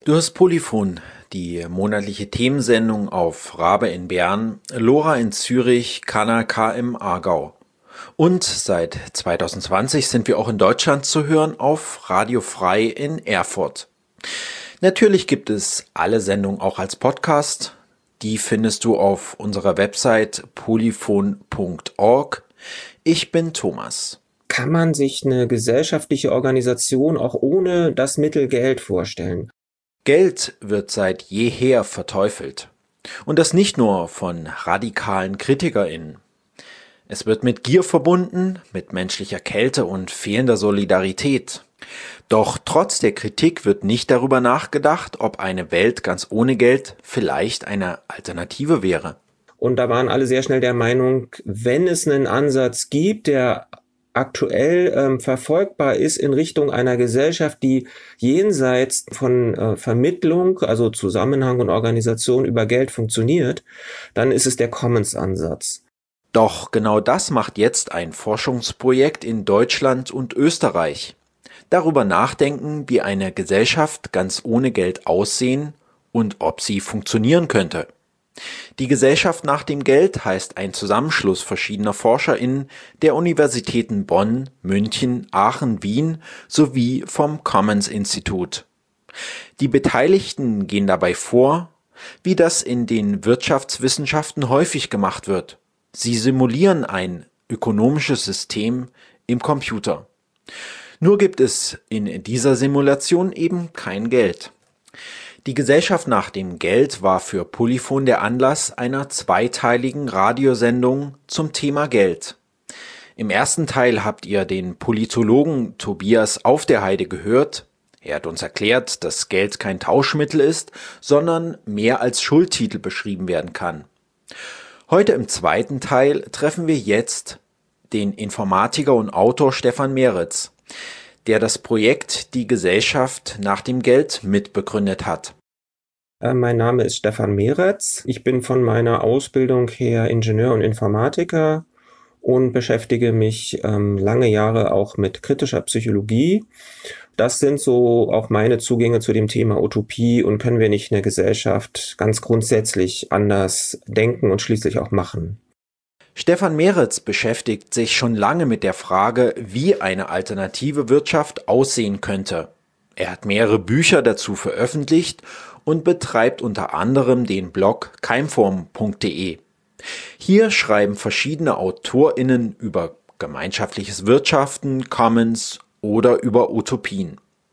Du hast Polyphon, die monatliche Themensendung auf Rabe in Bern, Lora in Zürich, Kanaka im Aargau. Und seit 2020 sind wir auch in Deutschland zu hören auf Radio Frei in Erfurt. Natürlich gibt es alle Sendungen auch als Podcast. Die findest du auf unserer Website polyphon.org. Ich bin Thomas. Kann man sich eine gesellschaftliche Organisation auch ohne das Mittel Geld vorstellen? Geld wird seit jeher verteufelt. Und das nicht nur von radikalen KritikerInnen. Es wird mit Gier verbunden, mit menschlicher Kälte und fehlender Solidarität. Doch trotz der Kritik wird nicht darüber nachgedacht, ob eine Welt ganz ohne Geld vielleicht eine Alternative wäre. Und da waren alle sehr schnell der Meinung, wenn es einen Ansatz gibt, der aktuell verfolgbar ist in Richtung einer Gesellschaft, die jenseits von Vermittlung, also Zusammenhang und Organisation über Geld funktioniert, dann ist es der Commons-Ansatz. Doch genau das macht jetzt ein Forschungsprojekt in Deutschland und Österreich. Darüber nachdenken, wie eine Gesellschaft ganz ohne Geld aussehen und ob sie funktionieren könnte. Die Gesellschaft nach dem Geld heißt ein Zusammenschluss verschiedener ForscherInnen der Universitäten Bonn, München, Aachen, Wien sowie vom Commons-Institut. Die Beteiligten gehen dabei vor, wie das in den Wirtschaftswissenschaften häufig gemacht wird. Sie simulieren ein ökonomisches System im Computer. Nur gibt es in dieser Simulation eben kein Geld. Die Gesellschaft nach dem Geld war für Polyphon der Anlass einer zweiteiligen Radiosendung zum Thema Geld. Im ersten Teil habt ihr den Politologen Tobias Aufderheide gehört. Er hat uns erklärt, dass Geld kein Tauschmittel ist, sondern mehr als Schuldtitel beschrieben werden kann. Heute im zweiten Teil treffen wir jetzt den Informatiker und Autor Stefan Meretz, der das Projekt Die Gesellschaft nach dem Geld mitbegründet hat. Mein Name ist Stefan Meretz. Ich bin von meiner Ausbildung her Ingenieur und Informatiker und beschäftige mich lange Jahre auch mit kritischer Psychologie. Das sind so auch meine Zugänge zu dem Thema Utopie und können wir nicht eine Gesellschaft ganz grundsätzlich anders denken und schließlich auch machen. Stefan Meretz beschäftigt sich schon lange mit der Frage, wie eine alternative Wirtschaft aussehen könnte. Er hat mehrere Bücher dazu veröffentlicht und betreibt unter anderem den Blog keimform.de. Hier schreiben verschiedene AutorInnen über gemeinschaftliches Wirtschaften, Commons oder über Utopien.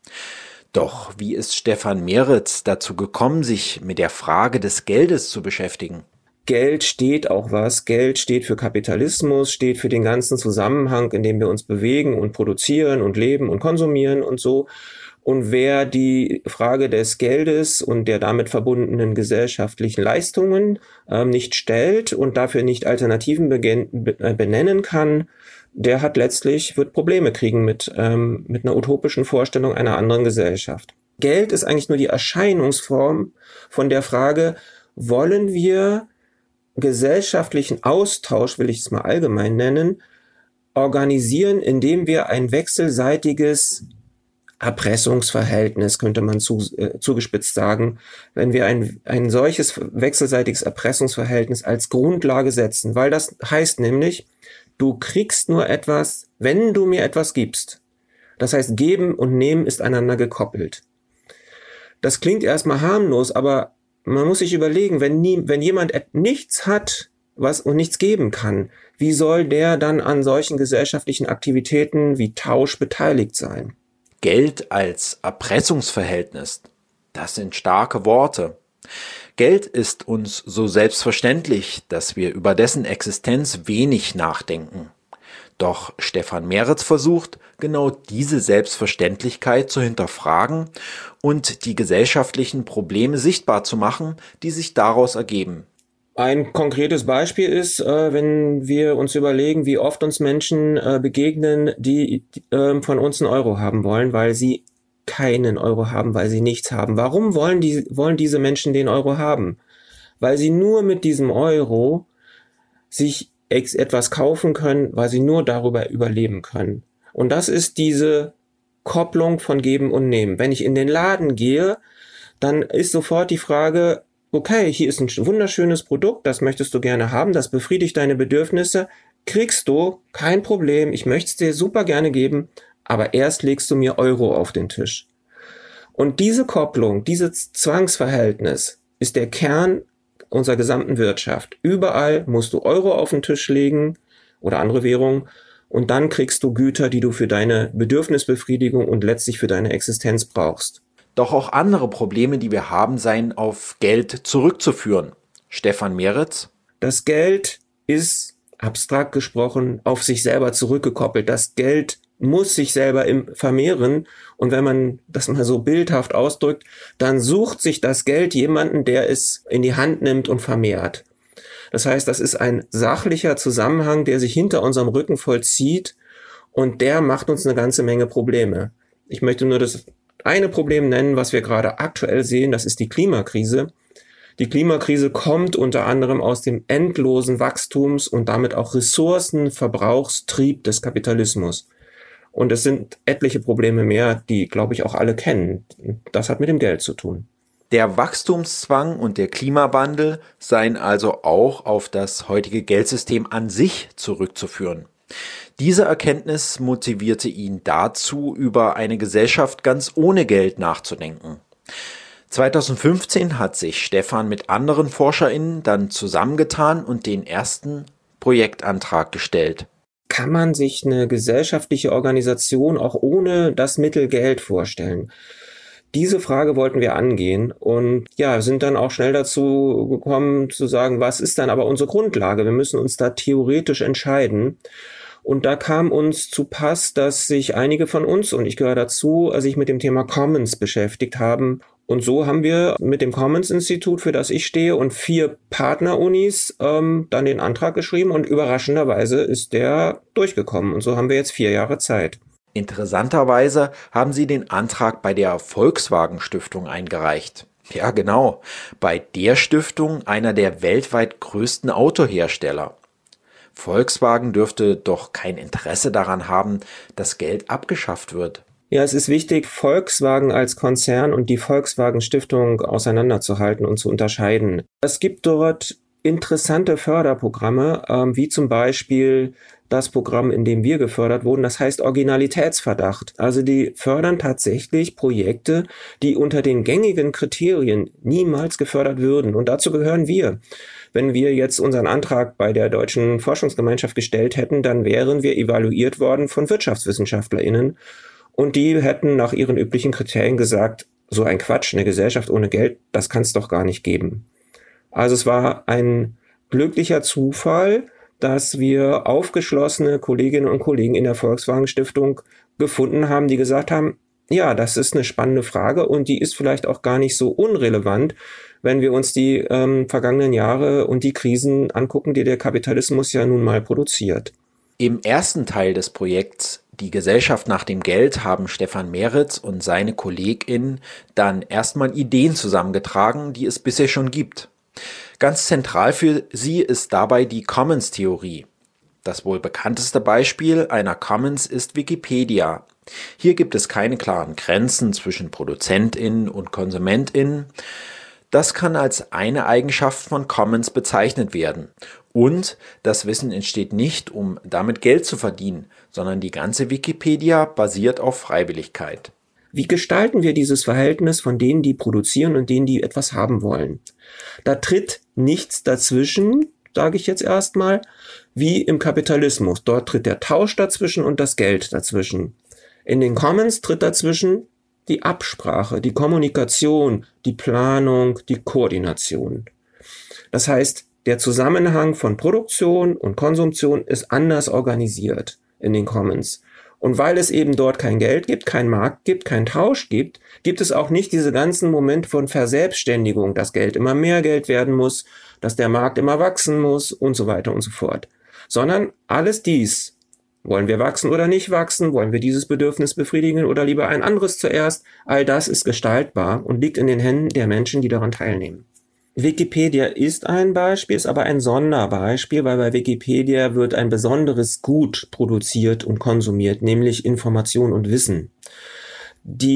Doch wie ist Stefan Meretz dazu gekommen, sich mit der Frage des Geldes zu beschäftigen? Geld steht auch was. Geld steht für Kapitalismus, steht für den ganzen Zusammenhang, in dem wir uns bewegen und produzieren und leben und konsumieren und so. Und wer die Frage des Geldes und der damit verbundenen gesellschaftlichen Leistungen nicht stellt und dafür nicht Alternativen benennen kann, der wird Probleme kriegen mit einer utopischen Vorstellung einer anderen Gesellschaft. Geld ist eigentlich nur die Erscheinungsform von der Frage, wollen wir gesellschaftlichen Austausch, will ich es mal allgemein nennen, organisieren, indem wir ein wechselseitiges Erpressungsverhältnis, könnte man zugespitzt sagen, wenn wir ein solches wechselseitiges Erpressungsverhältnis als Grundlage setzen, weil das heißt nämlich, du kriegst nur etwas, wenn du mir etwas gibst. Das heißt, geben und nehmen ist einander gekoppelt. Das klingt erstmal harmlos, aber man muss sich überlegen, wenn jemand nichts hat, und nichts geben kann, wie soll der dann an solchen gesellschaftlichen Aktivitäten wie Tausch beteiligt sein? Geld als Erpressungsverhältnis, das sind starke Worte. Geld ist uns so selbstverständlich, dass wir über dessen Existenz wenig nachdenken. Doch Stefan Meretz versucht, genau diese Selbstverständlichkeit zu hinterfragen und die gesellschaftlichen Probleme sichtbar zu machen, die sich daraus ergeben. Ein konkretes Beispiel ist, wenn wir uns überlegen, wie oft uns Menschen begegnen, die von uns einen Euro haben wollen, weil sie keinen Euro haben, weil sie nichts haben. Warum wollen diese Menschen den Euro haben? Weil sie nur mit diesem Euro sich etwas kaufen können, weil sie nur darüber überleben können. Und das ist diese Kopplung von Geben und Nehmen. Wenn ich in den Laden gehe, dann ist sofort die Frage, okay, hier ist ein wunderschönes Produkt, das möchtest du gerne haben, das befriedigt deine Bedürfnisse, kriegst du, kein Problem, ich möchte es dir super gerne geben, aber erst legst du mir Euro auf den Tisch. Und diese Kopplung, dieses Zwangsverhältnis ist der Kern unserer gesamten Wirtschaft. Überall musst du Euro auf den Tisch legen oder andere Währungen und dann kriegst du Güter, die du für deine Bedürfnisbefriedigung und letztlich für deine Existenz brauchst. Doch auch andere Probleme, die wir haben, seien auf Geld zurückzuführen. Stefan Meritz: Das Geld ist, abstrakt gesprochen, auf sich selber zurückgekoppelt. Das Geld muss sich selber vermehren. Und wenn man das mal so bildhaft ausdrückt, dann sucht sich das Geld jemanden, der es in die Hand nimmt und vermehrt. Das heißt, das ist ein sachlicher Zusammenhang, der sich hinter unserem Rücken vollzieht und der macht uns eine ganze Menge Probleme. Ich möchte nur das eine Problem nennen, was wir gerade aktuell sehen, das ist die Klimakrise. Die Klimakrise kommt unter anderem aus dem endlosen Wachstums- und damit auch Ressourcenverbrauchstrieb des Kapitalismus. Und es sind etliche Probleme mehr, die, glaube ich, auch alle kennen. Das hat mit dem Geld zu tun. Der Wachstumszwang und der Klimawandel seien also auch auf das heutige Geldsystem an sich zurückzuführen. Diese Erkenntnis motivierte ihn dazu, über eine Gesellschaft ganz ohne Geld nachzudenken. 2015 hat sich Stefan mit anderen ForscherInnen dann zusammengetan und den ersten Projektantrag gestellt. Kann man sich eine gesellschaftliche Organisation auch ohne das Mittel Geld vorstellen? Diese Frage wollten wir angehen und ja, sind dann auch schnell dazu gekommen zu sagen, was ist dann aber unsere Grundlage? Wir müssen uns da theoretisch entscheiden. Und da kam uns zu Pass, dass sich einige von uns, und ich gehöre dazu, sich mit dem Thema Commons beschäftigt haben. Und so haben wir mit dem Commons-Institut, für das ich stehe, und 4 Partnerunis dann den Antrag geschrieben und überraschenderweise ist der durchgekommen. Und so haben wir jetzt 4 Jahre Zeit. Interessanterweise haben sie den Antrag bei der Volkswagen Stiftung eingereicht. Ja, genau, bei der Stiftung einer der weltweit größten Autohersteller. Volkswagen dürfte doch kein Interesse daran haben, dass Geld abgeschafft wird. Ja, es ist wichtig, Volkswagen als Konzern und die Volkswagen Stiftung auseinanderzuhalten und zu unterscheiden. Es gibt dort interessante Förderprogramme, wie zum Beispiel das Programm, in dem wir gefördert wurden, das heißt Originalitätsverdacht. Also die fördern tatsächlich Projekte, die unter den gängigen Kriterien niemals gefördert würden. Und dazu gehören wir. Wenn wir jetzt unseren Antrag bei der Deutschen Forschungsgemeinschaft gestellt hätten, dann wären wir evaluiert worden von WirtschaftswissenschaftlerInnen. Und die hätten nach ihren üblichen Kriterien gesagt, so ein Quatsch, eine Gesellschaft ohne Geld, das kann es doch gar nicht geben. Also es war ein glücklicher Zufall, dass wir aufgeschlossene Kolleginnen und Kollegen in der Volkswagen Stiftung gefunden haben, die gesagt haben, ja, das ist eine spannende Frage und die ist vielleicht auch gar nicht so unrelevant, wenn wir uns die vergangenen Jahre und die Krisen angucken, die der Kapitalismus ja nun mal produziert. Im ersten Teil des Projekts Die Gesellschaft nach dem Geld haben Stefan Meritz und seine KollegInnen dann erstmal Ideen zusammengetragen, die es bisher schon gibt. Ganz zentral für sie ist dabei die Commons-Theorie. Das wohl bekannteste Beispiel einer Commons ist Wikipedia. Hier gibt es keine klaren Grenzen zwischen ProduzentInnen und KonsumentInnen. Das kann als eine Eigenschaft von Commons bezeichnet werden. Und das Wissen entsteht nicht, um damit Geld zu verdienen, sondern die ganze Wikipedia basiert auf Freiwilligkeit. Wie gestalten wir dieses Verhältnis von denen, die produzieren und denen, die etwas haben wollen? Da tritt nichts dazwischen, sage ich jetzt erstmal, wie im Kapitalismus. Dort tritt der Tausch dazwischen und das Geld dazwischen. In den Commons tritt dazwischen die Absprache, die Kommunikation, die Planung, die Koordination. Das heißt, der Zusammenhang von Produktion und Konsumption ist anders organisiert in den Commons. Und weil es eben dort kein Geld gibt, keinen Markt gibt, keinen Tausch gibt, gibt es auch nicht diese ganzen Momente von Verselbstständigung, dass Geld immer mehr Geld werden muss, dass der Markt immer wachsen muss und so weiter und so fort. Sondern alles dies, wollen wir wachsen oder nicht wachsen, wollen wir dieses Bedürfnis befriedigen oder lieber ein anderes zuerst, all das ist gestaltbar und liegt in den Händen der Menschen, die daran teilnehmen. Wikipedia ist ein Beispiel, ist aber ein Sonderbeispiel, weil bei Wikipedia wird ein besonderes Gut produziert und konsumiert, nämlich Information und Wissen. Die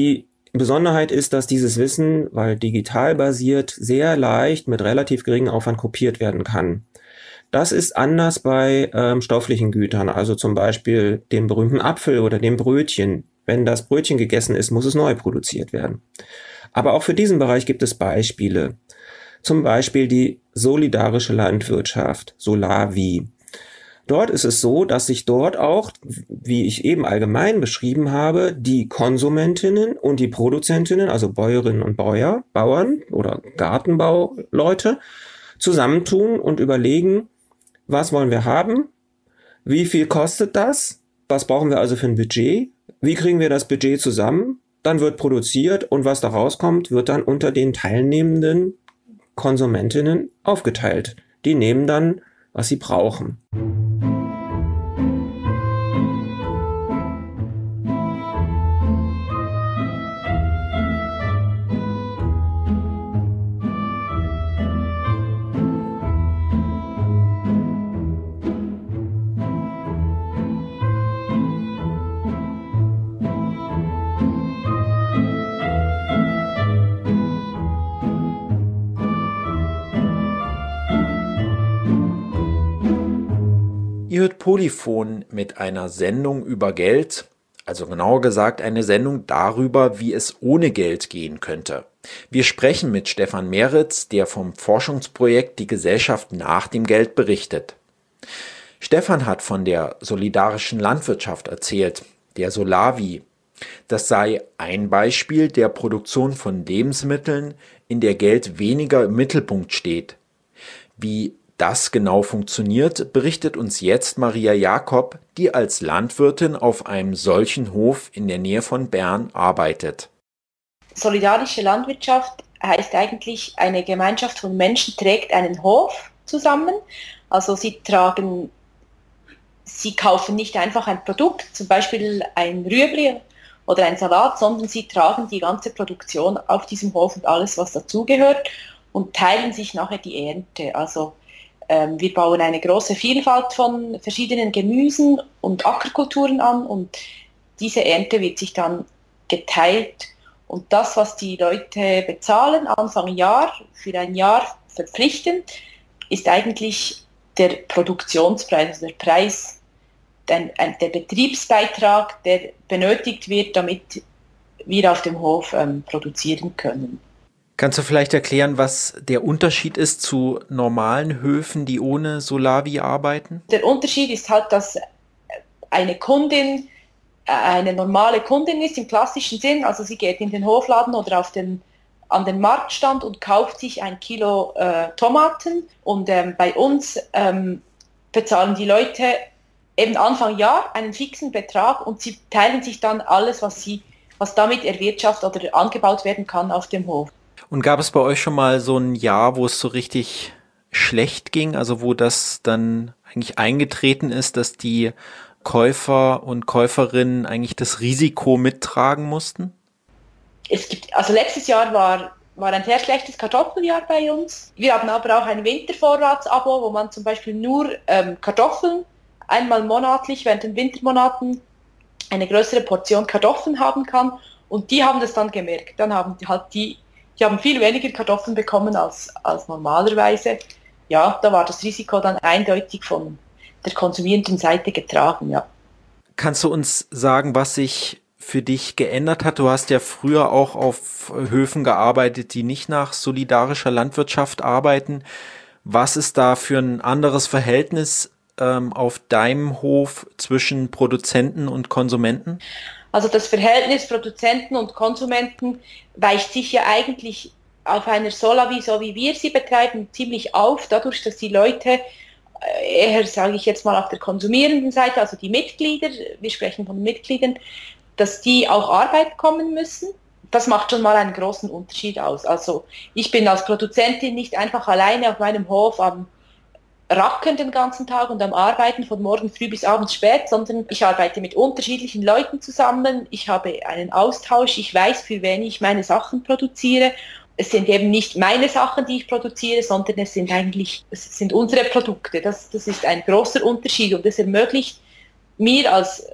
Besonderheit ist, dass dieses Wissen, weil digital basiert, sehr leicht mit relativ geringem Aufwand kopiert werden kann. Das ist anders bei stofflichen Gütern, also zum Beispiel dem berühmten Apfel oder dem Brötchen. Wenn das Brötchen gegessen ist, muss es neu produziert werden. Aber auch für diesen Bereich gibt es Beispiele. Zum Beispiel die solidarische Landwirtschaft, Solavi. Dort ist es so, dass sich dort auch, wie ich eben allgemein beschrieben habe, die Konsumentinnen und die Produzentinnen, also Bäuerinnen und Bauern oder Gartenbauleute, zusammentun und überlegen, was wollen wir haben, wie viel kostet das, was brauchen wir also für ein Budget, wie kriegen wir das Budget zusammen, dann wird produziert und was da rauskommt, wird dann unter den teilnehmenden Konsumentinnen aufgeteilt. Die nehmen dann, was sie brauchen. Ihr hört Polyphon mit einer Sendung über Geld, also genauer gesagt eine Sendung darüber, wie es ohne Geld gehen könnte. Wir sprechen mit Stefan Meritz, der vom Forschungsprojekt Die Gesellschaft nach dem Geld berichtet. Stefan hat von der solidarischen Landwirtschaft erzählt, der Solavi. Das sei ein Beispiel der Produktion von Lebensmitteln, in der Geld weniger im Mittelpunkt steht. Wie das genau funktioniert, berichtet uns jetzt Maria Jakob, die als Landwirtin auf einem solchen Hof in der Nähe von Bern arbeitet. Solidarische Landwirtschaft heißt eigentlich, eine Gemeinschaft von Menschen trägt einen Hof zusammen. Also sie kaufen nicht einfach ein Produkt, zum Beispiel ein Rüebli oder ein Salat, sondern sie tragen die ganze Produktion auf diesem Hof und alles, was dazugehört, und teilen sich nachher die Ernte. Also wir bauen eine große Vielfalt von verschiedenen Gemüsen und Ackerkulturen an und diese Ernte wird sich dann geteilt. Und das, was die Leute bezahlen, Anfang Jahr, für ein Jahr verpflichtend, ist eigentlich der Produktionspreis, also der Preis, der Betriebsbeitrag, der benötigt wird, damit wir auf dem Hof produzieren können. Kannst du vielleicht erklären, was der Unterschied ist zu normalen Höfen, die ohne Solavi arbeiten? Der Unterschied ist halt, dass eine Kundin eine normale Kundin ist im klassischen Sinn, also sie geht in den Hofladen oder an den Marktstand und kauft sich ein Kilo Tomaten und bei uns bezahlen die Leute eben Anfang Jahr einen fixen Betrag und sie teilen sich dann alles, was damit erwirtschaftet oder angebaut werden kann auf dem Hof. Und gab es bei euch schon mal so ein Jahr, wo es so richtig schlecht ging, also wo das dann eigentlich eingetreten ist, dass die Käufer und Käuferinnen eigentlich das Risiko mittragen mussten? Also letztes Jahr war ein sehr schlechtes Kartoffeljahr bei uns. Wir haben aber auch ein Wintervorratsabo, wo man zum Beispiel nur Kartoffeln einmal monatlich während den Wintermonaten eine größere Portion Kartoffeln haben kann. Und die haben das dann gemerkt. Dann haben die haben viel weniger Kartoffeln bekommen als normalerweise. Ja, da war das Risiko dann eindeutig von der konsumierenden Seite getragen, ja. Kannst du uns sagen, was sich für dich geändert hat? Du hast ja früher auch auf Höfen gearbeitet, die nicht nach solidarischer Landwirtschaft arbeiten. Was ist da für ein anderes Verhältnis auf deinem Hof zwischen Produzenten und Konsumenten? Also das Verhältnis Produzenten und Konsumenten weicht sich ja eigentlich auf einer Solavi, so wie wir sie betreiben, ziemlich auf, dadurch, dass die Leute eher, sage ich jetzt mal, auf der konsumierenden Seite, also die Mitglieder, wir sprechen von Mitgliedern, dass die auch arbeiten kommen müssen. Das macht schon mal einen großen Unterschied aus. Also ich bin als Produzentin nicht einfach alleine auf meinem Hof am Racken den ganzen Tag und am Arbeiten von morgen früh bis abends spät, sondern ich arbeite mit unterschiedlichen Leuten zusammen, ich habe einen Austausch, ich weiß, für wen ich meine Sachen produziere. Es sind eben nicht meine Sachen, die ich produziere, sondern es sind unsere Produkte. Das ist ein großer Unterschied und es ermöglicht mir als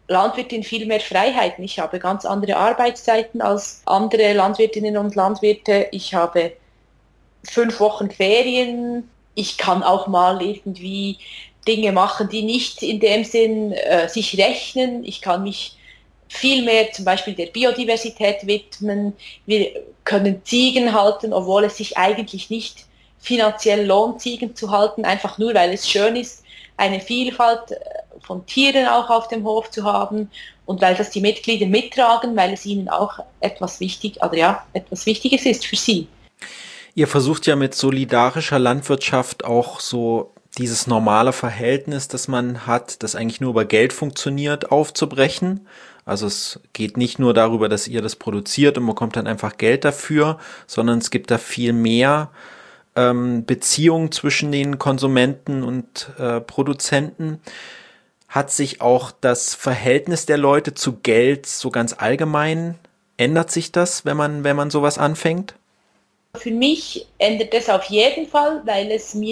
Landwirtin viel mehr Freiheiten. Ich habe ganz andere Arbeitszeiten als andere Landwirtinnen und Landwirte. Ich habe 5 Wochen Ferien. Ich kann auch mal irgendwie Dinge machen, die nicht in dem Sinn sich rechnen. Ich kann mich viel mehr zum Beispiel der Biodiversität widmen. Wir können Ziegen halten, obwohl es sich eigentlich nicht finanziell lohnt, Ziegen zu halten, einfach nur, weil es schön ist, eine Vielfalt von Tieren auch auf dem Hof zu haben und weil das die Mitglieder mittragen, weil es ihnen auch etwas Wichtiges ist für sie. Ihr versucht ja mit solidarischer Landwirtschaft auch so dieses normale Verhältnis, das man hat, das eigentlich nur über Geld funktioniert, aufzubrechen. Also es geht nicht nur darüber, dass ihr das produziert und bekommt dann einfach Geld dafür, sondern es gibt da viel mehr Beziehungen zwischen den Konsumenten und Produzenten. Hat sich auch das Verhältnis der Leute zu Geld so ganz allgemein, ändert sich das, wenn man sowas anfängt? Für mich ändert es auf jeden Fall, weil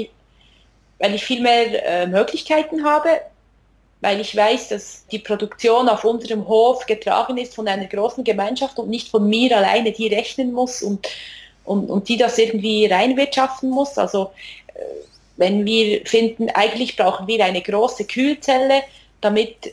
ich viel mehr Möglichkeiten habe, weil ich weiß, dass die Produktion auf unserem Hof getragen ist von einer großen Gemeinschaft und nicht von mir alleine, die rechnen muss und die das irgendwie reinwirtschaften muss. Also wenn wir finden, eigentlich brauchen wir eine große Kühlzelle, damit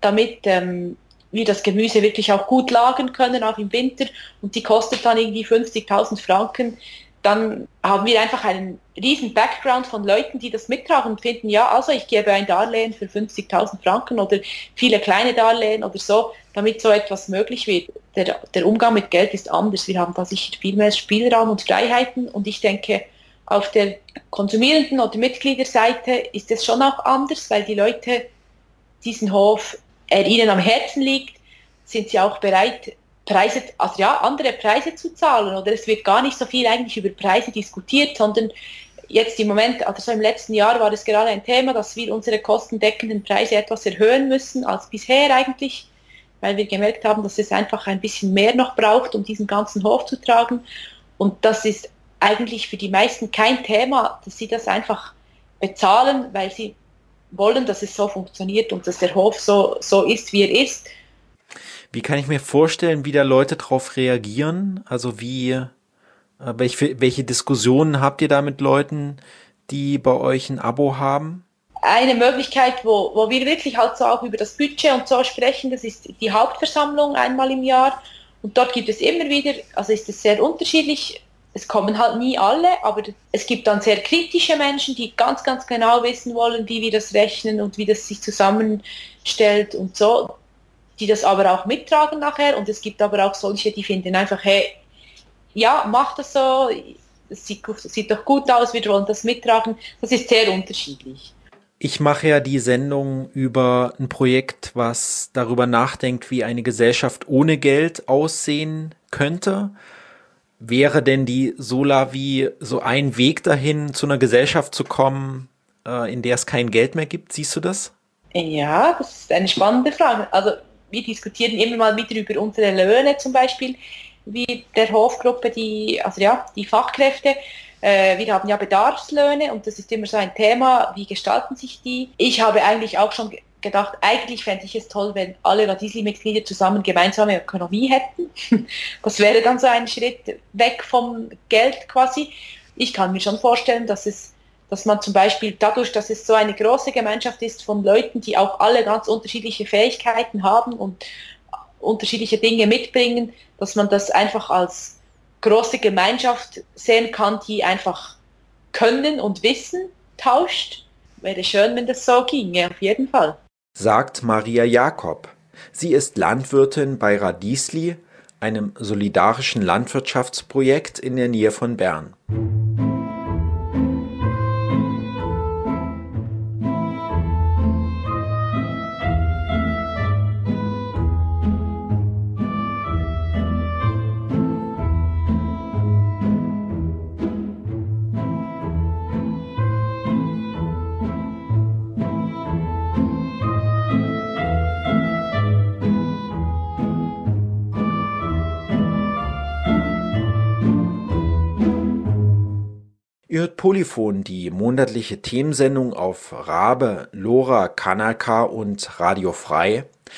wir das Gemüse wirklich auch gut lagern können, auch im Winter, und die kostet dann irgendwie 50.000 Franken, dann haben wir einfach einen riesen Background von Leuten, die das mittragen und finden, ja, also ich gebe ein Darlehen für 50.000 Franken oder viele kleine Darlehen oder so, damit so etwas möglich wird. Der Umgang mit Geld ist anders. Wir haben da sicher viel mehr Spielraum und Freiheiten und ich denke, auf der konsumierenden oder Mitgliederseite ist es schon auch anders, weil die Leute diesen Hof, ihnen am Herzen liegt, sind sie auch bereit, andere Preise zu zahlen, oder es wird gar nicht so viel eigentlich über Preise diskutiert, sondern jetzt im Moment, also so im letzten Jahr war es gerade ein Thema, dass wir unsere kostendeckenden Preise etwas erhöhen müssen als bisher eigentlich, weil wir gemerkt haben, dass es einfach ein bisschen mehr noch braucht, um diesen ganzen Hof zu tragen, und das ist eigentlich für die meisten kein Thema, dass sie das einfach bezahlen, weil sie wollen, dass es so funktioniert und dass der Hof so ist, wie er ist. Wie kann ich mir vorstellen, wie da Leute drauf reagieren? Also welche Diskussionen habt ihr da mit Leuten, die bei euch ein Abo haben? Eine Möglichkeit, wo wir wirklich halt so auch über das Budget und so sprechen, das ist die Hauptversammlung einmal im Jahr. Und dort gibt es immer wieder, also ist es sehr unterschiedlich, es kommen halt nie alle, aber es gibt dann sehr kritische Menschen, die ganz, ganz genau wissen wollen, wie wir das rechnen und wie das sich zusammenstellt und so, die das aber auch mittragen nachher, und es gibt aber auch solche, die finden einfach, hey, ja, mach das so, es sieht doch gut aus, wir wollen das mittragen. Das ist sehr unterschiedlich. Ich mache ja die Sendung über ein Projekt, was darüber nachdenkt, wie eine Gesellschaft ohne Geld aussehen könnte. Wäre denn die Solavi so ein Weg dahin, zu einer Gesellschaft zu kommen, in der es kein Geld mehr gibt? Siehst du das? Ja, das ist eine spannende Frage. Also wir diskutieren immer mal wieder über unsere Löhne zum Beispiel, wie der Hofgruppe, die Fachkräfte. Wir haben ja Bedarfslöhne und das ist immer so ein Thema, wie gestalten sich die? Ich habe eigentlich auch schon gedacht, eigentlich fände ich es toll, wenn alle Radisli-Mitglieder zusammen gemeinsame Ökonomie hätten. Das wäre dann so ein Schritt weg vom Geld quasi. Ich kann mir schon vorstellen, dass man zum Beispiel dadurch, dass es so eine große Gemeinschaft ist von Leuten, die auch alle ganz unterschiedliche Fähigkeiten haben und unterschiedliche Dinge mitbringen, dass man das einfach als große Gemeinschaft sehen kann, die einfach Können und Wissen tauscht. Wäre schön, wenn das so ginge, auf jeden Fall. Sagt Maria Jakob. Sie ist Landwirtin bei Radisli, einem solidarischen Landwirtschaftsprojekt in der Nähe von Bern. Ihr hört Polyphon, die monatliche Themensendung auf Rabe, Lora, Kanal K und Radio Frei.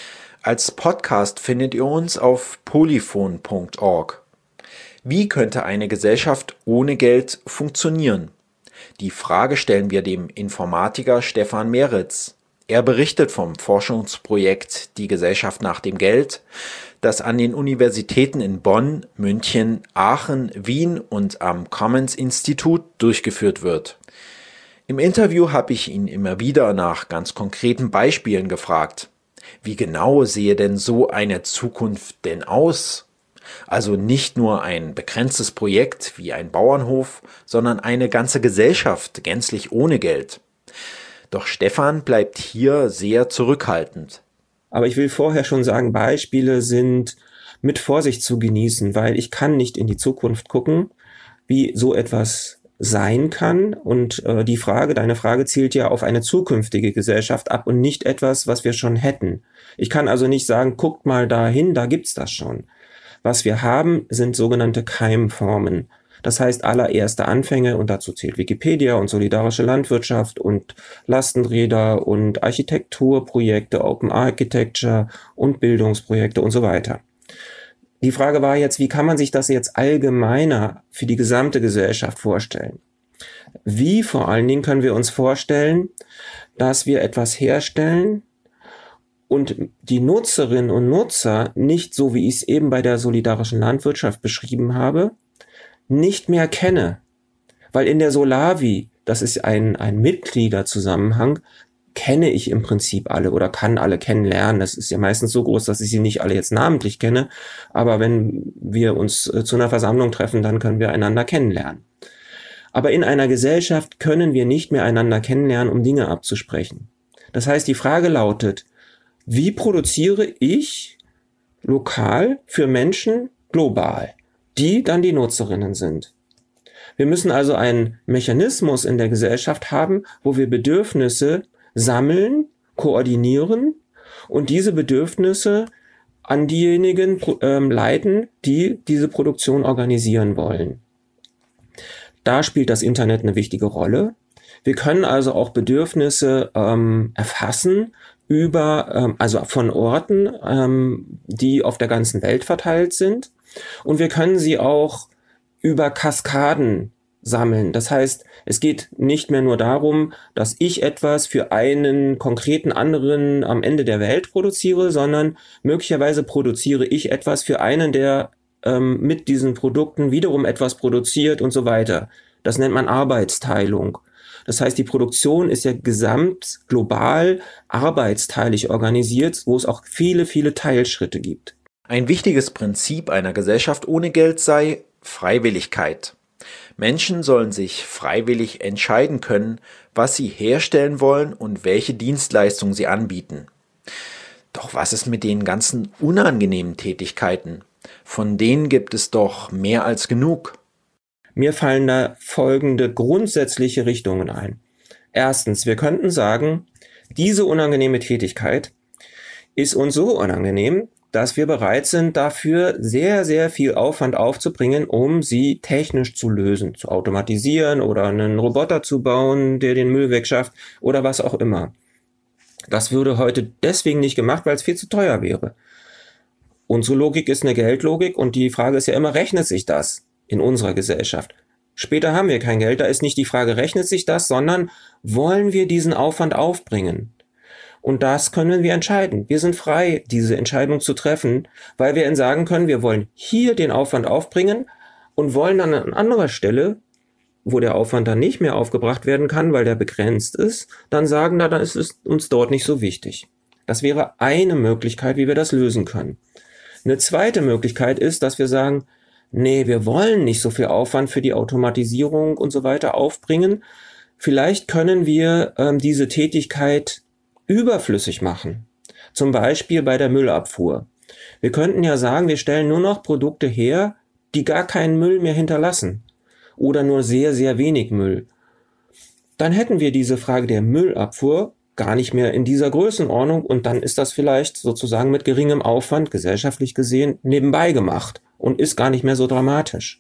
Als Podcast findet ihr uns auf polyphon.org. Wie könnte eine Gesellschaft ohne Geld funktionieren? Die Frage stellen wir dem Informatiker Stefan Meritz. Er berichtet vom Forschungsprojekt Die Gesellschaft nach dem Geld, das an den Universitäten in Bonn, München, Aachen, Wien und am Commons-Institut durchgeführt wird. Im Interview habe ich ihn immer wieder nach ganz konkreten Beispielen gefragt. Wie genau sehe denn so eine Zukunft denn aus? Also nicht nur ein begrenztes Projekt wie ein Bauernhof, sondern eine ganze Gesellschaft gänzlich ohne Geld. Doch Stefan bleibt hier sehr zurückhaltend. Aber ich will vorher schon sagen, Beispiele sind mit Vorsicht zu genießen, weil ich kann nicht in die Zukunft gucken, wie so etwas sein kann. Und deine Frage zielt ja auf eine zukünftige Gesellschaft ab und nicht etwas, was wir schon hätten. Ich kann also nicht sagen, guckt mal dahin, da gibt's das schon. Was wir haben, sind sogenannte Keimformen. Das heißt, allererste Anfänge, und dazu zählt Wikipedia und solidarische Landwirtschaft und Lastenräder und Architekturprojekte, Open Architecture und Bildungsprojekte und so weiter. Die Frage war jetzt, wie kann man sich das jetzt allgemeiner für die gesamte Gesellschaft vorstellen? Wie vor allen Dingen können wir uns vorstellen, dass wir etwas herstellen und die Nutzerinnen und Nutzer nicht so, wie ich es eben bei der solidarischen Landwirtschaft beschrieben habe, nicht mehr kenne. Weil in der Solavi, das ist ein Mitgliederzusammenhang, kenne ich im Prinzip alle oder kann alle kennenlernen. Das ist ja meistens so groß, dass ich sie nicht alle jetzt namentlich kenne. Aber wenn wir uns zu einer Versammlung treffen, dann können wir einander kennenlernen. Aber in einer Gesellschaft können wir nicht mehr einander kennenlernen, um Dinge abzusprechen. Das heißt, die Frage lautet, wie produziere ich lokal für Menschen global, die dann die Nutzerinnen sind? Wir müssen also einen Mechanismus in der Gesellschaft haben, wo wir Bedürfnisse sammeln, koordinieren und diese Bedürfnisse an diejenigen leiten, die diese Produktion organisieren wollen. Da spielt das Internet eine wichtige Rolle. Wir können also auch Bedürfnisse erfassen also von Orten, die auf der ganzen Welt verteilt sind. Und wir können sie auch über Kaskaden sammeln. Das heißt, es geht nicht mehr nur darum, dass ich etwas für einen konkreten anderen am Ende der Welt produziere, sondern möglicherweise produziere ich etwas für einen, der mit diesen Produkten wiederum etwas produziert und so weiter. Das nennt man Arbeitsteilung. Das heißt, die Produktion ist ja gesamt global arbeitsteilig organisiert, wo es auch viele, viele Teilschritte gibt. Ein wichtiges Prinzip einer Gesellschaft ohne Geld sei Freiwilligkeit. Menschen sollen sich freiwillig entscheiden können, was sie herstellen wollen und welche Dienstleistungen sie anbieten. Doch was ist mit den ganzen unangenehmen Tätigkeiten? Von denen gibt es doch mehr als genug. Mir fallen da folgende grundsätzliche Richtungen ein. Erstens, wir könnten sagen, diese unangenehme Tätigkeit ist uns so unangenehm, dass wir bereit sind, dafür sehr, sehr viel Aufwand aufzubringen, um sie technisch zu lösen, zu automatisieren oder einen Roboter zu bauen, der den Müll wegschafft oder was auch immer. Das würde heute deswegen nicht gemacht, weil es viel zu teuer wäre. Unsere Logik ist eine Geldlogik und die Frage ist ja immer, rechnet sich das in unserer Gesellschaft? Später haben wir kein Geld, da ist nicht die Frage, rechnet sich das, sondern wollen wir diesen Aufwand aufbringen? Und das können wir entscheiden. Wir sind frei, diese Entscheidung zu treffen, weil wir ihnen sagen können, wir wollen hier den Aufwand aufbringen und wollen dann an anderer Stelle, wo der Aufwand dann nicht mehr aufgebracht werden kann, weil der begrenzt ist, dann sagen, dann ist es uns dort nicht so wichtig. Das wäre eine Möglichkeit, wie wir das lösen können. Eine zweite Möglichkeit ist, dass wir sagen, nee, wir wollen nicht so viel Aufwand für die Automatisierung und so weiter aufbringen. Vielleicht können wir diese Tätigkeit überflüssig machen. Zum Beispiel bei der Müllabfuhr. Wir könnten ja sagen, wir stellen nur noch Produkte her, die gar keinen Müll mehr hinterlassen. Oder nur sehr, sehr wenig Müll. Dann hätten wir diese Frage der Müllabfuhr gar nicht mehr in dieser Größenordnung und dann ist das vielleicht sozusagen mit geringem Aufwand, gesellschaftlich gesehen, nebenbei gemacht und ist gar nicht mehr so dramatisch.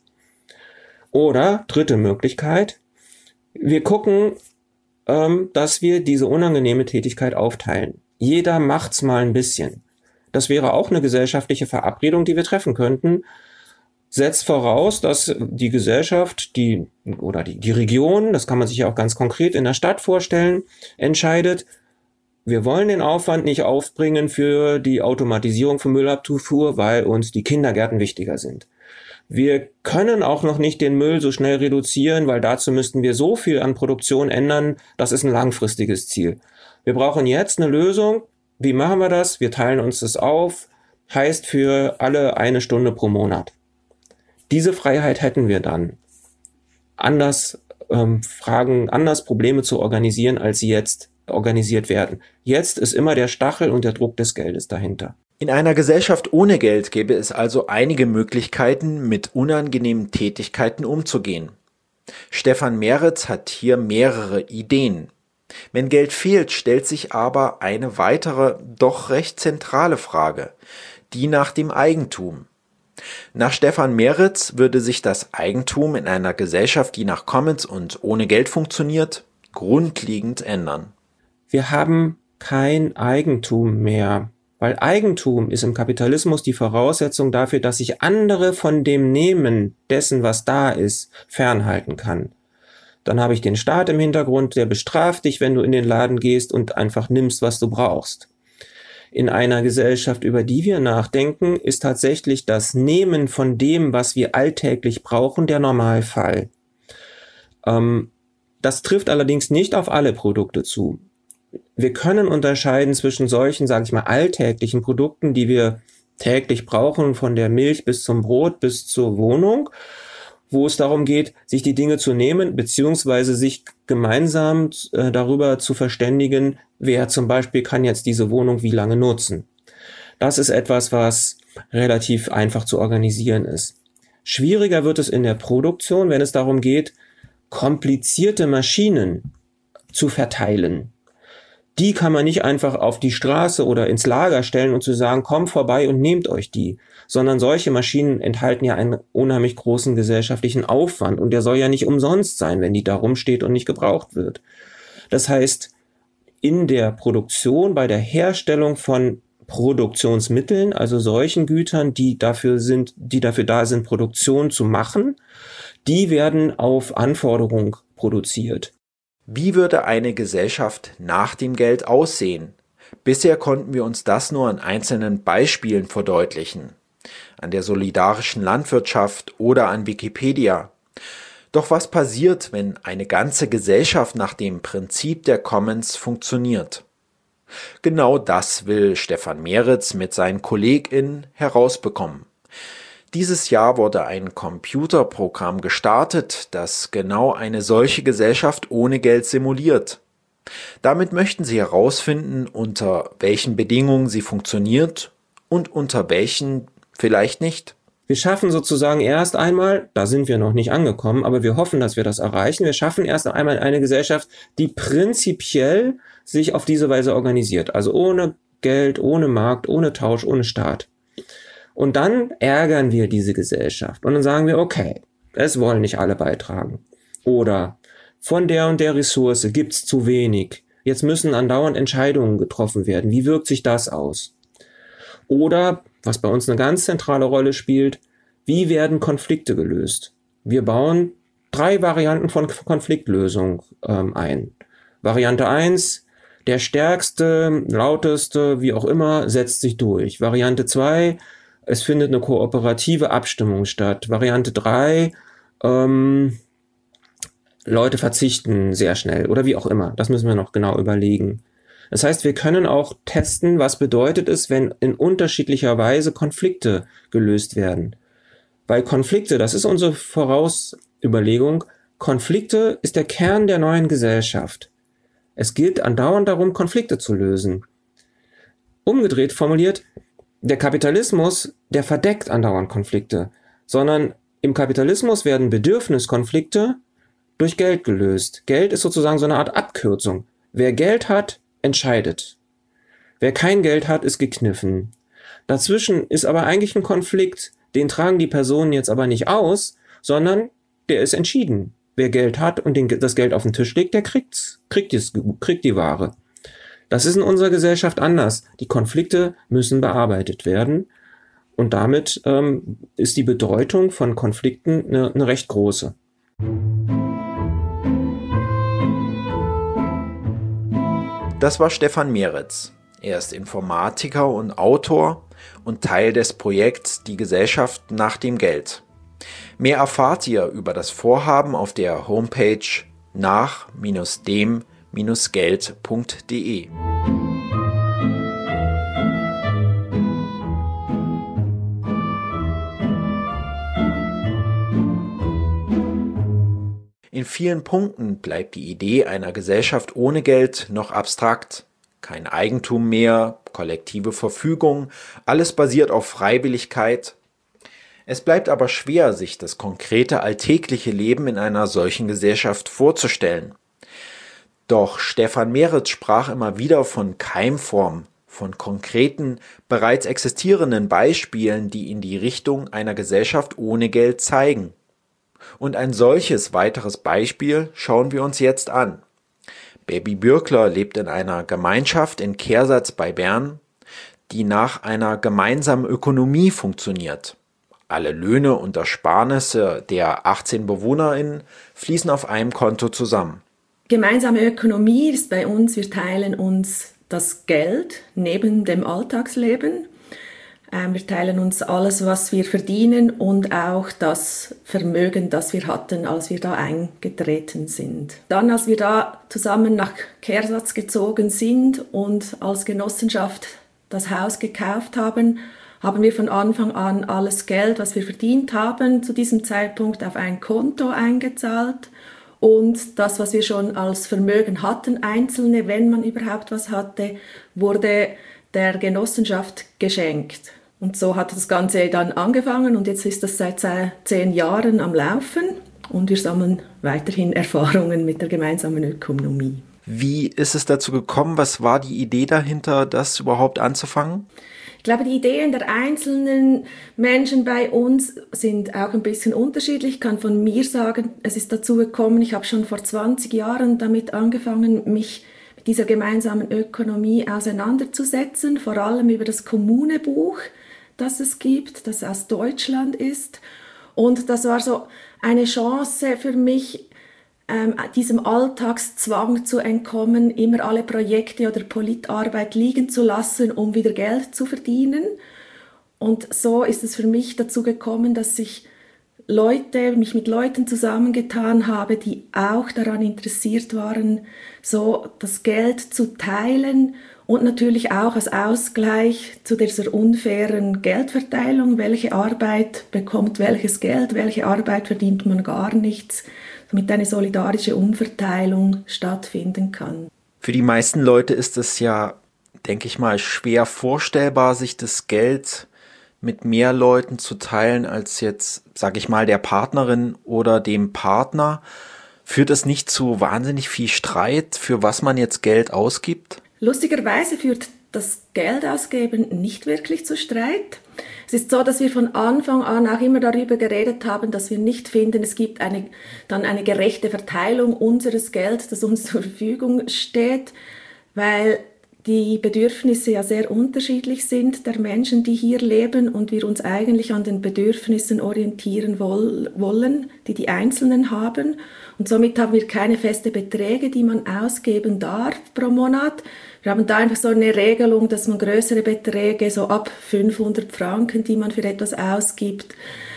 Oder, dritte Möglichkeit, wir gucken, dass wir diese unangenehme Tätigkeit aufteilen. Jeder macht's mal ein bisschen. das wäre auch eine gesellschaftliche Verabredung, die wir treffen könnten, setzt voraus, dass die Gesellschaft, die Region, das kann man sich ja auch ganz konkret in der Stadt vorstellen, entscheidet, wir wollen den Aufwand nicht aufbringen für die Automatisierung von Müllabfuhr, weil uns die Kindergärten wichtiger sind. Wir können auch noch nicht den Müll so schnell reduzieren, weil dazu müssten wir so viel an Produktion ändern, das ist ein langfristiges Ziel. Wir brauchen jetzt eine Lösung. Wie machen wir das? Wir teilen uns das auf, heißt für alle 1 Stunde pro Monat. Diese Freiheit hätten wir dann, anders Probleme zu organisieren, als sie jetzt organisiert werden. Jetzt ist immer der Stachel und der Druck des Geldes dahinter. In einer Gesellschaft ohne Geld gäbe es also einige Möglichkeiten, mit unangenehmen Tätigkeiten umzugehen. Stefan Meritz hat hier mehrere Ideen. Wenn Geld fehlt, stellt sich aber eine weitere, doch recht zentrale Frage, die nach dem Eigentum. Nach Stefan Meritz würde sich das Eigentum in einer Gesellschaft, die nach Commons und ohne Geld funktioniert, grundlegend ändern. Wir haben kein Eigentum mehr, weil Eigentum ist im Kapitalismus die Voraussetzung dafür, dass sich andere von dem Nehmen dessen, was da ist, fernhalten kann. Dann habe ich den Staat im Hintergrund, der bestraft dich, wenn du in den Laden gehst und einfach nimmst, was du brauchst. In einer Gesellschaft, über die wir nachdenken, ist tatsächlich das Nehmen von dem, was wir alltäglich brauchen, der Normalfall. Das trifft allerdings nicht auf alle Produkte zu. Wir können unterscheiden zwischen solchen, sage ich mal, alltäglichen Produkten, die wir täglich brauchen, von der Milch bis zum Brot bis zur Wohnung, wo es darum geht, sich die Dinge zu nehmen, beziehungsweise sich gemeinsam darüber zu verständigen, wer zum Beispiel kann jetzt diese Wohnung wie lange nutzen. Das ist etwas, was relativ einfach zu organisieren ist. Schwieriger wird es in der Produktion, wenn es darum geht, komplizierte Maschinen zu verteilen. Die kann man nicht einfach auf die Straße oder ins Lager stellen und zu sagen, kommt vorbei und nehmt euch die, sondern solche Maschinen enthalten ja einen unheimlich großen gesellschaftlichen Aufwand und der soll ja nicht umsonst sein, wenn die da rumsteht und nicht gebraucht wird. Das heißt, in der Produktion, bei der Herstellung von Produktionsmitteln, also solchen Gütern, die dafür da sind, Produktion zu machen, die werden auf Anforderung produziert. Wie würde eine Gesellschaft nach dem Geld aussehen? Bisher konnten wir uns das nur an einzelnen Beispielen verdeutlichen, an der solidarischen Landwirtschaft oder an Wikipedia. Doch was passiert, wenn eine ganze Gesellschaft nach dem Prinzip der Commons funktioniert? Genau das will Stefan Meritz mit seinen KollegInnen herausbekommen. Dieses Jahr wurde ein Computerprogramm gestartet, das genau eine solche Gesellschaft ohne Geld simuliert. Damit möchten sie herausfinden, unter welchen Bedingungen sie funktioniert und unter welchen vielleicht nicht. Wir schaffen sozusagen erst einmal, da sind wir noch nicht angekommen, aber wir hoffen, dass wir das erreichen, wir schaffen erst einmal eine Gesellschaft, die prinzipiell sich auf diese Weise organisiert. Also ohne Geld, ohne Markt, ohne Tausch, ohne Staat. Und dann ärgern wir diese Gesellschaft und dann sagen wir, okay, es wollen nicht alle beitragen. Oder von der und der Ressource gibt's zu wenig. Jetzt müssen andauernd Entscheidungen getroffen werden. Wie wirkt sich das aus? Oder, was bei uns eine ganz zentrale Rolle spielt, wie werden Konflikte gelöst? Wir bauen 3 Varianten von Konfliktlösung ein. Variante 1, der stärkste, lauteste, wie auch immer, setzt sich durch. Variante 2, es findet eine kooperative Abstimmung statt. Variante 3, Leute verzichten sehr schnell oder wie auch immer. Das müssen wir noch genau überlegen. Das heißt, wir können auch testen, was bedeutet es, wenn in unterschiedlicher Weise Konflikte gelöst werden. Weil Konflikte, das ist unsere Vorausüberlegung, Konflikte ist der Kern der neuen Gesellschaft. Es geht andauernd darum, Konflikte zu lösen. Umgedreht formuliert, der Kapitalismus, der verdeckt andauernd Konflikte, sondern im Kapitalismus werden Bedürfniskonflikte durch Geld gelöst. Geld ist sozusagen so eine Art Abkürzung. Wer Geld hat, entscheidet. Wer kein Geld hat, ist gekniffen. Dazwischen ist aber eigentlich ein Konflikt, den tragen die Personen jetzt aber nicht aus, sondern der ist entschieden. Wer Geld hat und das Geld auf den Tisch legt, der kriegt die Ware. Das ist in unserer Gesellschaft anders. Die Konflikte müssen bearbeitet werden. Und damit ist die Bedeutung von Konflikten eine recht große. Das war Stefan Meritz. Er ist Informatiker und Autor und Teil des Projekts Die Gesellschaft nach dem Geld. Mehr erfahrt ihr über das Vorhaben auf der Homepage nach-dem-geld.de. In vielen Punkten bleibt die Idee einer Gesellschaft ohne Geld noch abstrakt. Kein Eigentum mehr, kollektive Verfügung, alles basiert auf Freiwilligkeit. Es bleibt aber schwer, sich das konkrete alltägliche Leben in einer solchen Gesellschaft vorzustellen. Doch Stefan Meritz sprach immer wieder von Keimformen, von konkreten, bereits existierenden Beispielen, die in die Richtung einer Gesellschaft ohne Geld zeigen. Und ein solches weiteres Beispiel schauen wir uns jetzt an. Baby Bürkler lebt in einer Gemeinschaft in Kehrsatz bei Bern, die nach einer gemeinsamen Ökonomie funktioniert. Alle Löhne und Ersparnisse der 18 BewohnerInnen fließen auf einem Konto zusammen. Gemeinsame Ökonomie ist bei uns, wir teilen uns das Geld neben dem Alltagsleben. Wir teilen uns alles, was wir verdienen und auch das Vermögen, das wir hatten, als wir da eingetreten sind. Dann, als wir da zusammen nach Kehrsatz gezogen sind und als Genossenschaft das Haus gekauft haben, haben wir von Anfang an alles Geld, was wir verdient haben, zu diesem Zeitpunkt auf ein Konto eingezahlt. Und das, was wir schon als Vermögen hatten, einzelne, wenn man überhaupt was hatte, wurde der Genossenschaft geschenkt. Und so hat das Ganze dann angefangen und jetzt ist das seit 10 Jahren am Laufen und wir sammeln weiterhin Erfahrungen mit der gemeinsamen Ökonomie. Wie ist es dazu gekommen? Was war die Idee dahinter, das überhaupt anzufangen? Ich glaube, die Ideen der einzelnen Menschen bei uns sind auch ein bisschen unterschiedlich. Ich kann von mir sagen, es ist dazu gekommen, ich habe schon vor 20 Jahren damit angefangen, mich mit dieser gemeinsamen Ökonomie auseinanderzusetzen, vor allem über das Kommunebuch, das es gibt, das aus Deutschland ist. Und das war so eine Chance für mich, diesem Alltagszwang zu entkommen, immer alle Projekte oder Politarbeit liegen zu lassen, um wieder Geld zu verdienen. Und so ist es für mich dazu gekommen, dass ich mich mit Leuten zusammengetan habe, die auch daran interessiert waren, so das Geld zu teilen und natürlich auch als Ausgleich zu dieser unfairen Geldverteilung, welche Arbeit bekommt welches Geld, welche Arbeit verdient man gar nichts, damit eine solidarische Umverteilung stattfinden kann. Für die meisten Leute ist es ja, denke ich mal, schwer vorstellbar, sich das Geld mit mehr Leuten zu teilen als jetzt, sage ich mal, der Partnerin oder dem Partner. Führt das nicht zu wahnsinnig viel Streit, für was man jetzt Geld ausgibt? Lustigerweise führt das Geldausgeben nicht wirklich zu Streit. Es ist so, dass wir von Anfang an auch immer darüber geredet haben, dass wir nicht finden, es gibt dann eine gerechte Verteilung unseres Geldes, das uns zur Verfügung steht, weil die Bedürfnisse ja sehr unterschiedlich sind der Menschen, die hier leben und wir uns eigentlich an den Bedürfnissen orientieren wollen, die die Einzelnen haben. Und somit haben wir keine feste Beträge, die man ausgeben darf pro Monat. Wir haben da einfach so eine Regelung, dass man größere Beträge, so ab 500 Franken, die man für etwas ausgibt,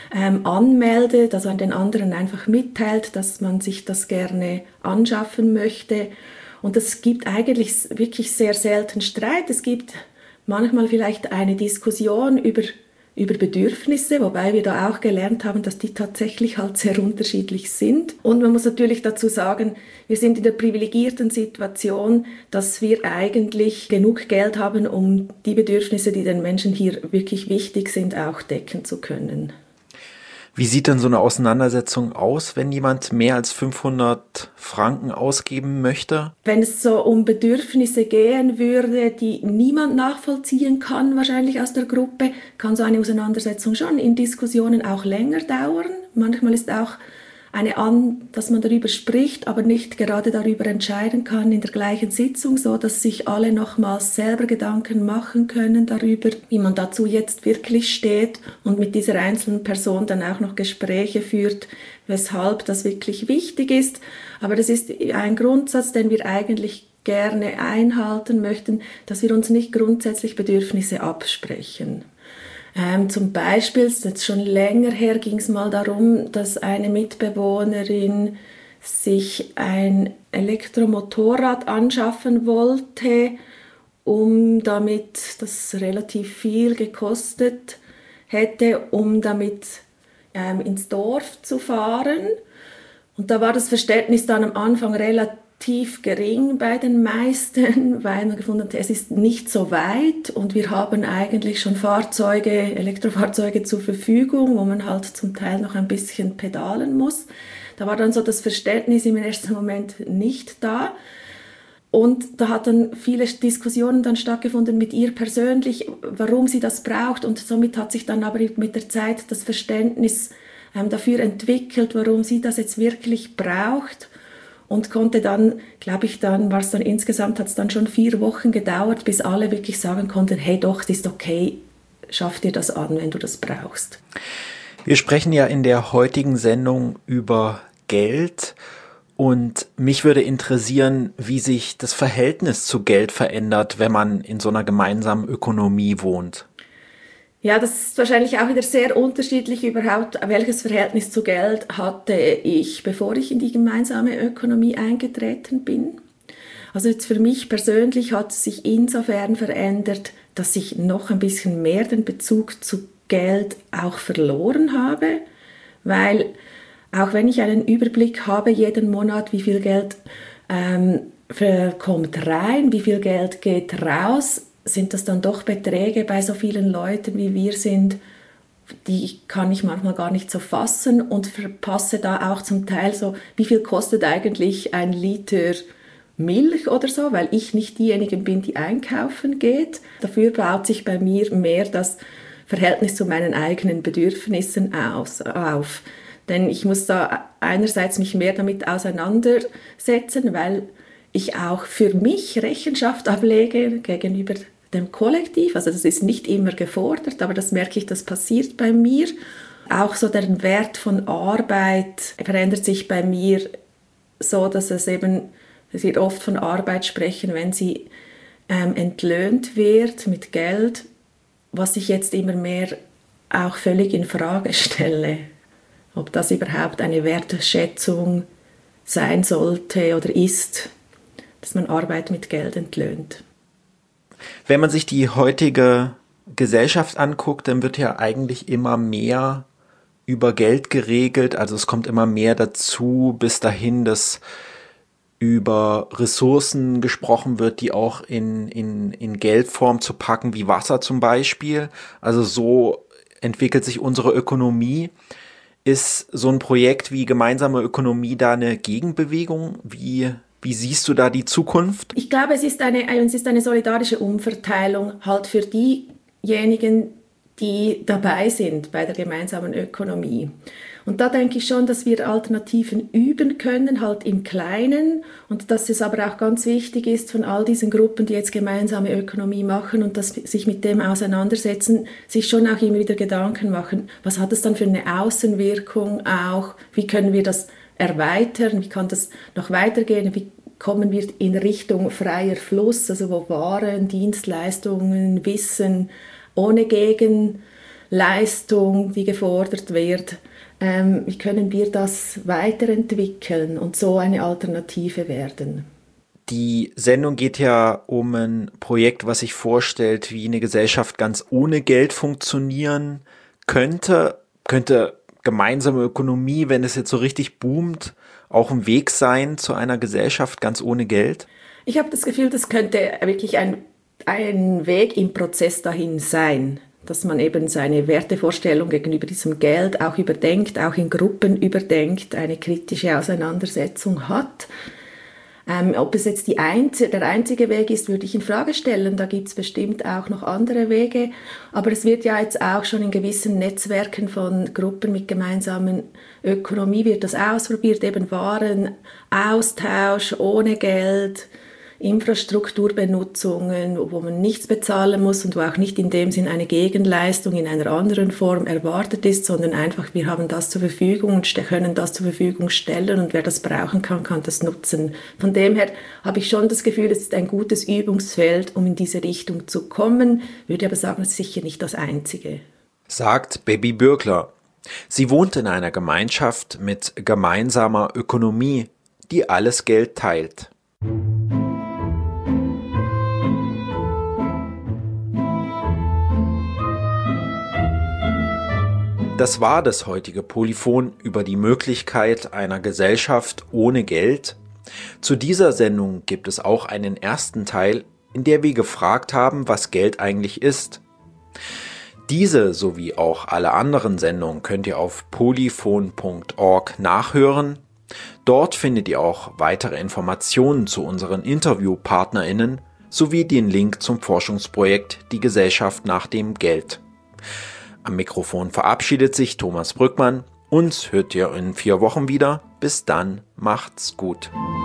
anmeldet, also an den anderen einfach mitteilt, dass man sich das gerne anschaffen möchte. Und es gibt eigentlich wirklich sehr selten Streit. Es gibt manchmal vielleicht eine Diskussion über Bedürfnisse, wobei wir da auch gelernt haben, dass die tatsächlich halt sehr unterschiedlich sind. Und man muss natürlich dazu sagen, wir sind in der privilegierten Situation, dass wir eigentlich genug Geld haben, um die Bedürfnisse, die den Menschen hier wirklich wichtig sind, auch decken zu können. Wie sieht denn so eine Auseinandersetzung aus, wenn jemand mehr als 500 Franken ausgeben möchte? Wenn es so um Bedürfnisse gehen würde, die niemand nachvollziehen kann, wahrscheinlich aus der Gruppe, kann so eine Auseinandersetzung schon in Diskussionen auch länger dauern. Manchmal ist auch dass man darüber spricht, aber nicht gerade darüber entscheiden kann in der gleichen Sitzung, so dass sich alle nochmals selber Gedanken machen können darüber, wie man dazu jetzt wirklich steht und mit dieser einzelnen Person dann auch noch Gespräche führt, weshalb das wirklich wichtig ist. Aber das ist ein Grundsatz, den wir eigentlich gerne einhalten möchten, dass wir uns nicht grundsätzlich Bedürfnisse absprechen. Zum Beispiel, jetzt schon länger her, ging es mal darum, dass eine Mitbewohnerin sich ein Elektromotorrad anschaffen wollte, damit das relativ viel gekostet hätte, um damit ins Dorf zu fahren. Und da war das Verständnis dann am Anfang relativ gering bei den meisten, weil man gefunden hat, es ist nicht so weit und wir haben eigentlich schon Elektrofahrzeuge zur Verfügung, wo man halt zum Teil noch ein bisschen pedalen muss. Da war dann so das Verständnis im ersten Moment nicht da. Und da hat dann viele Diskussionen dann stattgefunden mit ihr persönlich, warum sie das braucht. Und somit hat sich dann aber mit der Zeit das Verständnis dafür entwickelt, warum sie das jetzt wirklich braucht. Und konnte dann, glaube ich, insgesamt hat es dann schon 4 Wochen gedauert, bis alle wirklich sagen konnten, hey doch, das ist okay, schaff dir das an, wenn du das brauchst. Wir sprechen ja in der heutigen Sendung über Geld und mich würde interessieren, wie sich das Verhältnis zu Geld verändert, wenn man in so einer gemeinsamen Ökonomie wohnt. Ja, das ist wahrscheinlich auch wieder sehr unterschiedlich überhaupt, welches Verhältnis zu Geld hatte ich, bevor ich in die gemeinsame Ökonomie eingetreten bin. Also jetzt für mich persönlich hat es sich insofern verändert, dass ich noch ein bisschen mehr den Bezug zu Geld auch verloren habe, weil auch wenn ich einen Überblick habe jeden Monat, wie viel Geld kommt rein, wie viel Geld geht raus, sind das dann doch Beträge bei so vielen Leuten, wie wir sind, die kann ich manchmal gar nicht so fassen und verpasse da auch zum Teil so, wie viel kostet eigentlich ein Liter Milch oder so, weil ich nicht diejenige bin, die einkaufen geht. Dafür baut sich bei mir mehr das Verhältnis zu meinen eigenen Bedürfnissen auf. Denn ich muss da einerseits mich mehr damit auseinandersetzen, weil ich auch für mich Rechenschaft ablege gegenüber dem Kollektiv. Also das ist nicht immer gefordert, aber das merke ich, das passiert bei mir. Auch so der Wert von Arbeit verändert sich bei mir so, dass wir oft von Arbeit sprechen, wenn sie entlöhnt wird mit Geld, was ich jetzt immer mehr auch völlig in Frage stelle, ob das überhaupt eine Wertschätzung sein sollte oder ist, dass man Arbeit mit Geld entlöhnt. Wenn man sich die heutige Gesellschaft anguckt, dann wird ja eigentlich immer mehr über Geld geregelt. Also es kommt immer mehr dazu, bis dahin, dass über Ressourcen gesprochen wird, die auch in Geldform zu packen, wie Wasser zum Beispiel. Also so entwickelt sich unsere Ökonomie. Ist so ein Projekt wie gemeinsame Ökonomie da eine Gegenbewegung? Wie siehst du da die Zukunft? Ich glaube, es ist eine solidarische Umverteilung halt für diejenigen, die dabei sind bei der gemeinsamen Ökonomie. Und da denke ich schon, dass wir Alternativen üben können, halt im Kleinen, und dass es aber auch ganz wichtig ist von all diesen Gruppen, die jetzt gemeinsame Ökonomie machen und das sich mit dem auseinandersetzen, sich schon auch immer wieder Gedanken machen, was hat es dann für eine Außenwirkung auch, wie können wir das erweitern, wie kann das noch weitergehen, wie kommen wir in Richtung freier Fluss, also wo Waren, Dienstleistungen, Wissen ohne Gegenleistung, die gefordert wird, wie können wir das weiterentwickeln und so eine Alternative werden? Die Sendung geht ja um ein Projekt, was sich vorstellt, wie eine Gesellschaft ganz ohne Geld funktionieren könnte. Könnte gemeinsame Ökonomie, wenn es jetzt so richtig boomt, auch ein Weg sein zu einer Gesellschaft ganz ohne Geld? Ich habe das Gefühl, das könnte wirklich ein Weg im Prozess dahin sein, dass man eben seine Wertevorstellung gegenüber diesem Geld auch überdenkt, auch in Gruppen überdenkt, eine kritische Auseinandersetzung hat. Ob es jetzt der einzige Weg ist, würde ich in Frage stellen. Da gibt es bestimmt auch noch andere Wege. Aber es wird ja jetzt auch schon in gewissen Netzwerken von Gruppen mit gemeinsamen Ökonomie wird das ausprobiert, eben Warenaustausch ohne Geld, Infrastrukturbenutzungen, wo man nichts bezahlen muss und wo auch nicht in dem Sinn eine Gegenleistung in einer anderen Form erwartet ist, sondern einfach, wir haben das zur Verfügung und können das zur Verfügung stellen und wer das brauchen kann, kann das nutzen. Von dem her habe ich schon das Gefühl, es ist ein gutes Übungsfeld, um in diese Richtung zu kommen, würde aber sagen, es ist sicher nicht das Einzige. Sagt Baby Bürgler. Sie wohnt in einer Gemeinschaft mit gemeinsamer Ökonomie, die alles Geld teilt. Das war das heutige Polyphon über die Möglichkeit einer Gesellschaft ohne Geld. Zu dieser Sendung gibt es auch einen ersten Teil, in der wir gefragt haben, was Geld eigentlich ist. Diese sowie auch alle anderen Sendungen könnt ihr auf polyphon.org nachhören. Dort findet ihr auch weitere Informationen zu unseren InterviewpartnerInnen sowie den Link zum Forschungsprojekt Die Gesellschaft nach dem Geld. Am Mikrofon verabschiedet sich Thomas Brückmann. Uns hört ihr in 4 Wochen wieder. Bis dann, macht's gut.